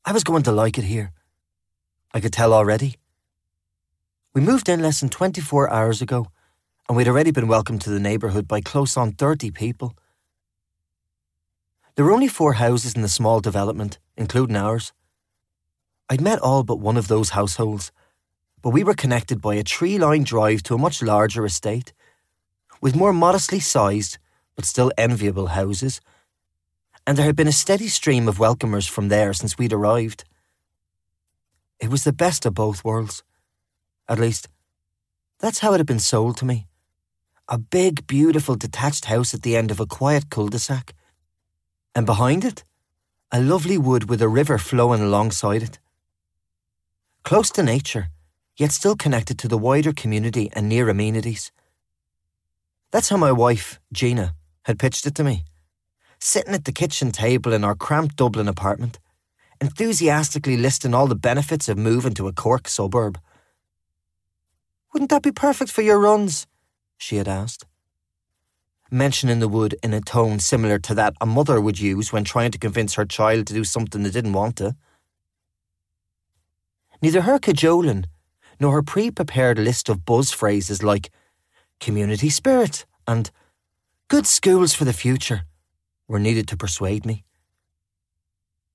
I was going to like it here. I could tell already. We moved in less than 24 hours ago, and we'd already been welcomed to the neighbourhood by close on 30 people. There were only 4 houses in the small development, including ours. I'd met all but one of those households, but we were connected by a tree-lined drive to a much larger estate, with more modestly sized, but still enviable houses, and there had been a steady stream of welcomers from there since we'd arrived. It was the best of both worlds. At least, that's how it had been sold to me. A big, beautiful detached house at the end of a quiet cul-de-sac, and behind it, a lovely wood with a river flowing alongside it. Close to nature, yet still connected to the wider community and near amenities. That's how my wife, Gina, had pitched it to me, sitting at the kitchen table in our cramped Dublin apartment, enthusiastically listing all the benefits of moving to a Cork suburb. "Wouldn't that be perfect for your runs?" she had asked, mentioning the wood in a tone similar to that a mother would use when trying to convince her child to do something they didn't want to. Neither her cajoling nor her pre-prepared list of buzz phrases like community spirit and good schools for the future were needed to persuade me.